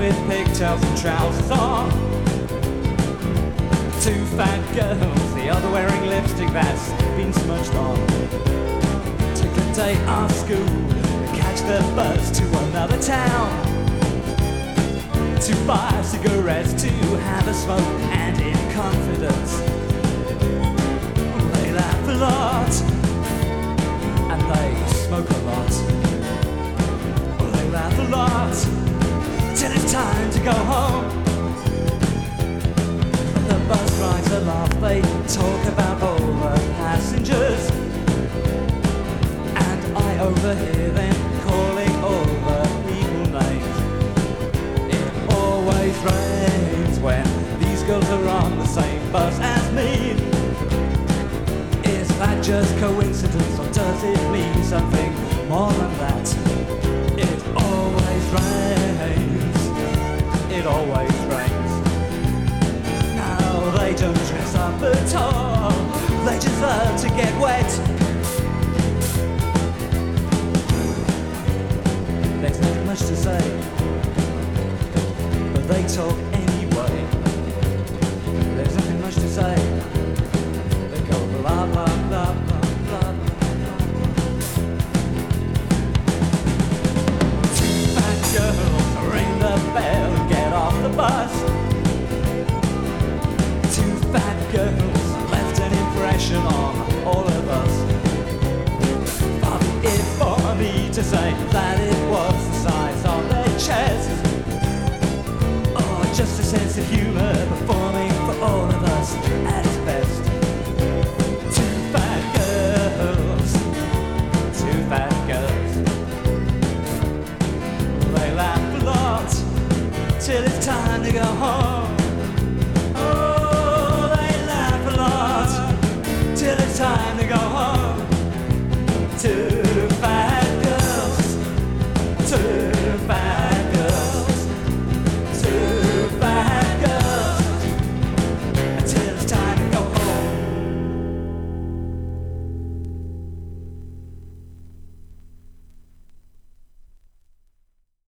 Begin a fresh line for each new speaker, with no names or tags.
with pigtails and trousers on. Two fat girls, the other wearing lipstick that's been smudged on. Took a day off school, catch the bus to another town, to buy cigarettes, to have a smoke, and in confidence they laugh a lot and they smoke a lot. They laugh a lot till it's time to go home. The bus rides a laugh, they talk about all the passengers, and I overhear them calling all the people names. It always rains when these girls are on the same bus as me. Is that just coincidence, or does it mean something more than that? It always rains, it always rains. Now they don't dress up at all, they just love to get wet. There's nothing much to say, but they talk anyway. There's nothing much to say, they go blah blah blah blah blah. Two fat girls ring the bell and get off the bus. Two fat girls left an impression on all of us. But if for me to say that it was the size of their chest, or just a sense of humour performing for all of us at its best. Two fat girls, two fat girls, they laugh a lot till it's time to go home. Oh, they laugh a lot till it's time to go home. Two fat